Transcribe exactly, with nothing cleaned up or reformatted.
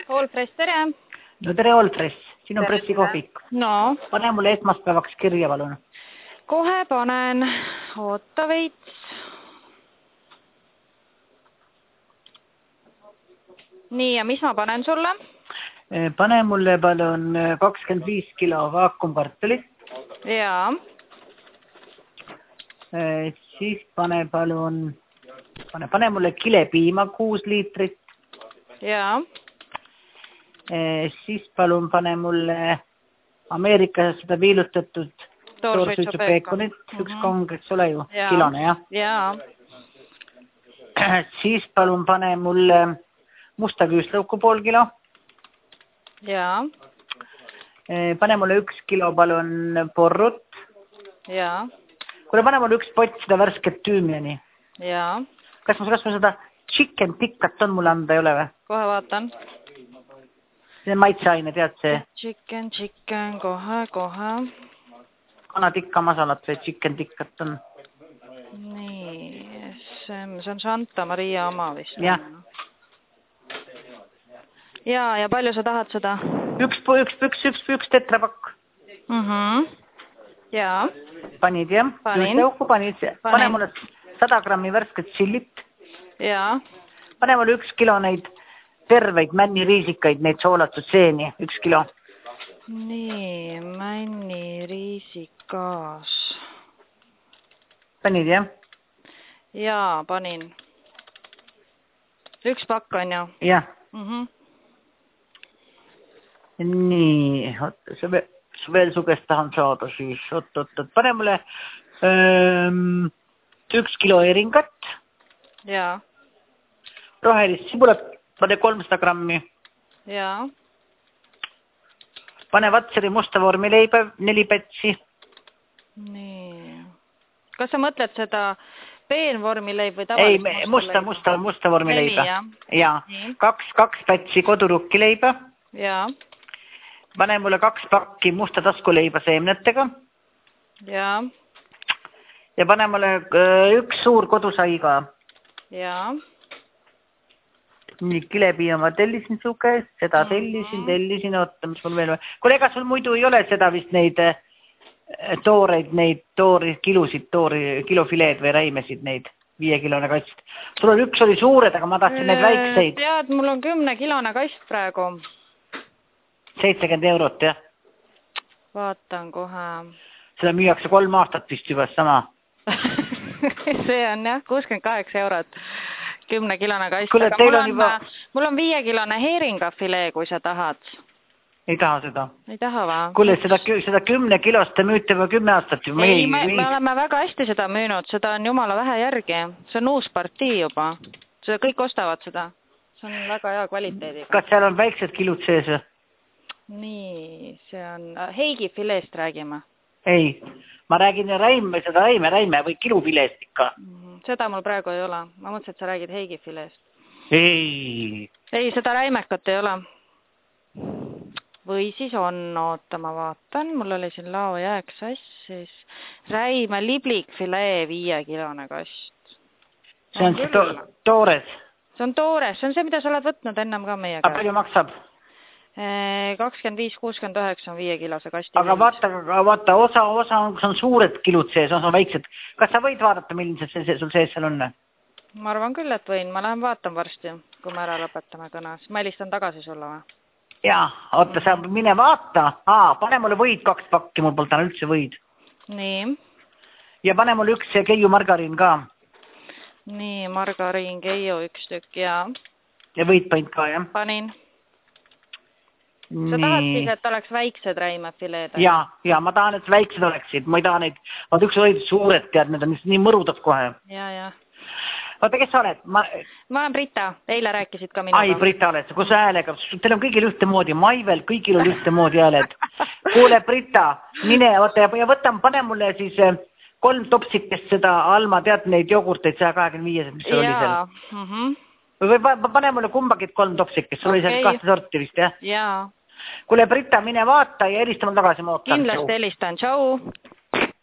Allfresh, tere! No tere, Allfresh! Siin on pressikohvik. No? Pane mulle esmaspäevaks kirja, palun. Kohe panen. Oota veits. Nii, ja mis ma panen sulle? Pane mulle palun kakskümmend viis kilo vaakumkartulit. Jaa. Siis pane palun, pane, pane mulle kilepiima kuus liitrit. Jaa. Siis palun pane mulle Ameerikas seda viilutatud toorsuitsupeekonit, üks kong, eks ole ju, kilone, jah? Jaa. Siis palun pane mulle musta küüslauku pool kilo. Jaa. Pane mulle üks kilo palun porrut. Jaa. Kuule, pane mulle üks pott seda värsket tüümiani. Jaa. Kas ma, kas ma seda chicken tikkat on mulle anda, ei ole või? Kohe vaatan. See on maitseaine, tead see? Chicken, chicken, kohe, kohe. Kana tikka masalat või chicken tikkat on. Nii, see on Santa Maria oma vist. Jah. Jaa, ja palju sa tahad seda? Üks, üks, üks, üks, üks tetrapakk. Mhm. Jaa. Panid, jah? Panin. Panid. Pane mulle sada grammi värsket sillit. Jaa. Pane mulle üks kilo neid terveid männiriisikaid, neid soolatud seeni, üks kilo. Nii, männiriisikas. Panid, jah? Jaa, panin. Üks pakk on ju? Jah. Mhm. Nii, oot, see veel su käest tahan saada siis, oot, oot, oot, pane mulle öö, üks kilo eringat. Jaa. Rohelist sibulat, pane kolmsada grammi. Jaa. Pane Vatseri musta vormileiba, neli pätsi. Nii. Kas sa mõtled seda peenvormileib või tavalist Ei, musta, musta, musta vormileiba. Neli, jaa. Kaks, kaks pätsi kodurukkileiba. Jaa. Pane mulle kaks pakki musta taskuleiba seemnetega. Jaa. Ja pane mulle üks suur kodusaiga. Jaa. Nii, kilepiima ma tellisin su käest, seda tellisin, tellisin, oota, mis mul veel... Kuule, ega sul muidu ei ole seda vist neid tooreid, neid toori, kilusid, toori, kilofileed või räimesid, neid viiekilone kast. Sul on üks oli suured, aga ma tahtsin neid väikseid. Tead, mul on kümnekilone kast praegu. seitsekümmend eurot, jah? Vaatan kohe. Seda müüakse kolm aastat vist juba sama. See on jah, kuuskümmend kaheksa eurot. Kümnekilone kast. Kuule, teil on juba... Mul on viiekilone heeringafilee, kui sa tahad. Ei taha seda. Ei taha va? Kuule, seda, seda kümne kilost te müüte juba kümme aastat. Juba. Ei, me, me oleme väga hästi seda müünud. Seda on jumala vähe järgi. See on uus partii juba. Seda kõik ostavad seda. See on väga hea kvaliteediga. Kas seal on väiksed kilud sees? Nii, see on... Heigi fileest räägime. Ei, ma räägin räime, seda räime, räime või kilufileest ikka. Seda mul praegu ei ole. Ma mõtlesin, et sa räägid Heigi fileest. Ei. Ei, seda räimekat ei ole. Või siis on, oota, ma vaatan. Mul oli siin lao jääk sassis. Räime liblikfilee viiekilone kast. See on see to toores? See on toores. See on see, mida sa oled võtnud ennem ka meie käest. Aga palju maksab? kakskümmend viis kuuskümmend üheksa on viiekilose kasti. Aga vaata, vaata, osa, osa on, on suured kilud sees, osa on väiksed. Kas sa võid vaadata, millised see, see, sul sees seal on? Ma arvan küll, et võin. Ma lähen vaatan varsti, kui me ära lõpetame kõnas. Ma helistan tagasi sulle või? Jaa, oota, sa mine vaata. Aa, pane mulle võid kaks pakki, mul polnud täna üldse võid. Nii. Ja pane mulle üks keiu margariin ka. Nii, margariin, keiu, üks tükk, jaa. Ja võid panid ka, jah? Panin. Sa tahad siis, et oleks väiksed räimefileed? Jaa, jaa, ma tahan, et väiksed oleksid. Ma ei taha neid, vaat üks olid suured, tead, need on nii mõrudad kohe. Jaa, jaa. Vaata, kes sa oled? Ma, ma olen Brita, eile rääkisid ka minuga. Ai, Brita oled, kus häälega? Teil on kõigil ühte moodi, Maivel, kõigil on ühte moodi hääled. Kuule, Brita, mine, vaata, ja võtan, pane mulle siis kolm topsikest seda Alma, tead neid jogurteid saja kahekümne viies, mis see oli seal? Jaa, mhm. Või pane mulle kumbagid kolm topsikest, sul oli seal kahte sorti vist, jah? Jaa. Kuule, Brita, mine vaata ja helista mul tagasi, ma ootan. Kindlasti helistan, tšau!